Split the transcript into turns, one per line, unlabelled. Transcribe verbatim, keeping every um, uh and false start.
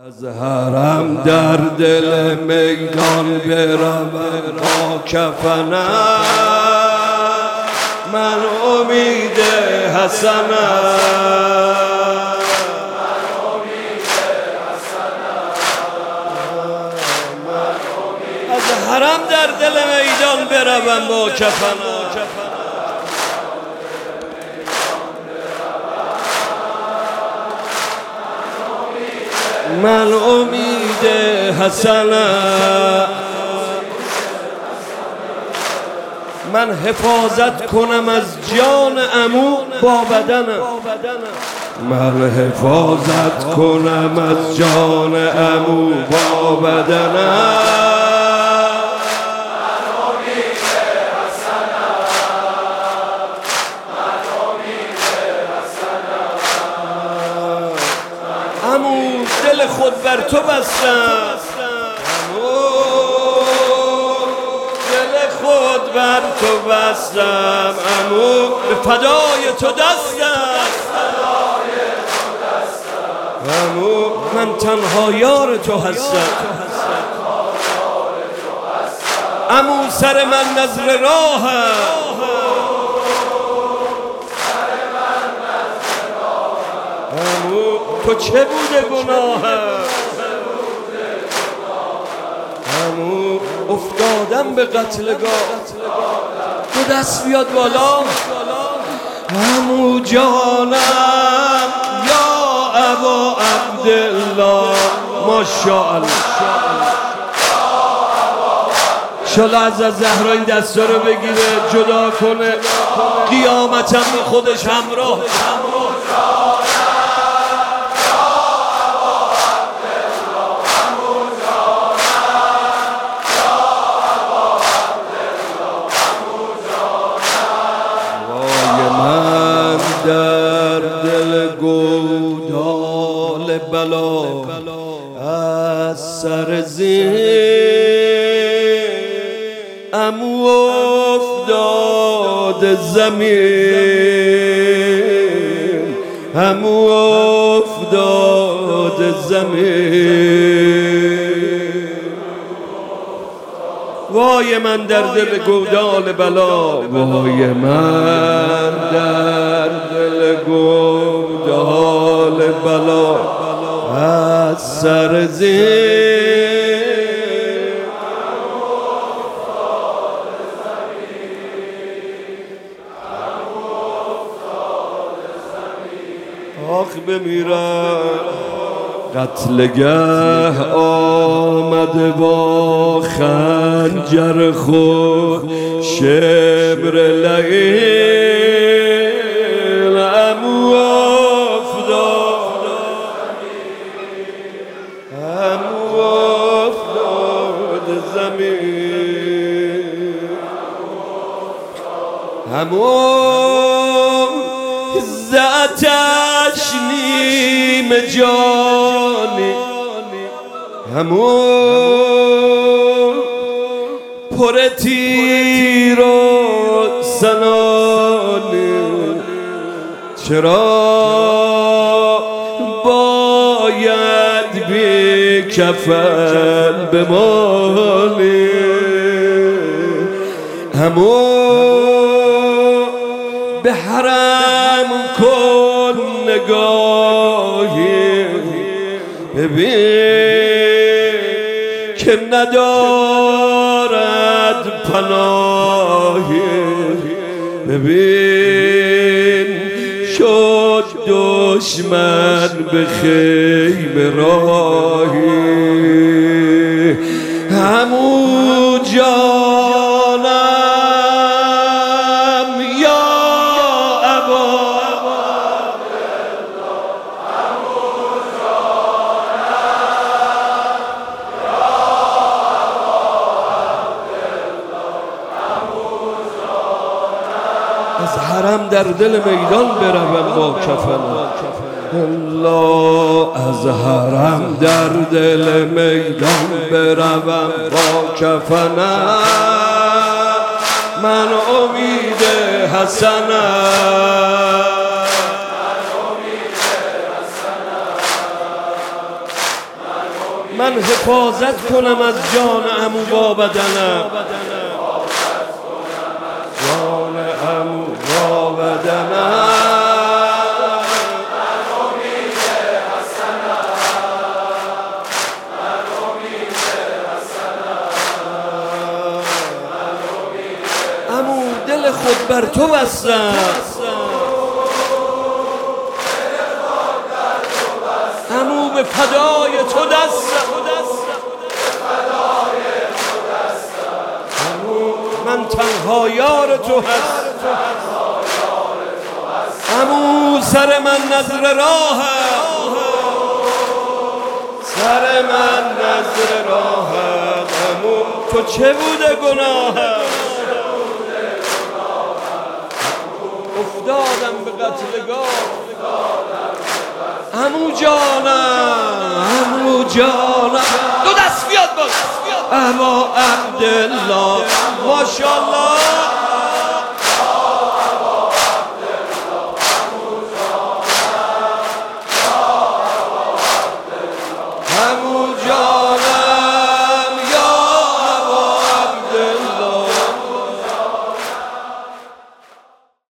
از حرم در دل میدان بروم با کفنم، من امید حسنم. از حرم در دل میدان بروم با کفنم، من امید حسنم. من حفاظت کنم از جان عمو با بدنم، من حفاظت کنم از جان عمو با بدنم. عمو دل خود بر تو بستم، دل خود بر تو بستم، عمو به فدای تو دستم، عمو من تنها یار تو هستم، عمو سر من نذر راهم، عمو تو چه بوده گناهم، عمو افتادم به قتلگاه، تو دست بیاد بالا، عمو جانم یا ابا عبدالله، ماشاءالله. انشالله از زهرا این دستا رو بگیره جدا کنه، قیامتم به خودش همراه. در دل گودال بلا از سر زین، عمو افتاد زمین، عمو افتاد زمین. وای من در دل گودال بلا، وای من در دل گودال بلا از سر زین، آخ بمیرم. قتلگه آمده با خنجر خود، شبر لعین، عمو افتاد، عمو افتاد زمین، عمو زعتش نیم جانی، عمو پر تیر و سنانی، چرا باید بی کفن بمانی، عمو به حرم کن نگاهی، ببین که ندارد پناهی، ببین شد دشمن به خیمه راهی، عمو جانم یا ابا از حرم در دل میدان بروم با کفنم، الله از حرم در دل میدان بروم با کفنم، من امید حسنم. من حفاظت کنم از جان عمو با بدنم، جان عمو با بدنم. عمو دل خود بر تو بستم، عمو به فدای تو دستم، عمو من تنها یار تو هستم، عمو سر من نذر راهم، سر من نذر راهم. عمو تو چه بوده گناهم، افتادم به قتلگاه. عمو جانم، عمو جانم، دو دست بیاد باز ابا عبدالله، ماشاءالله.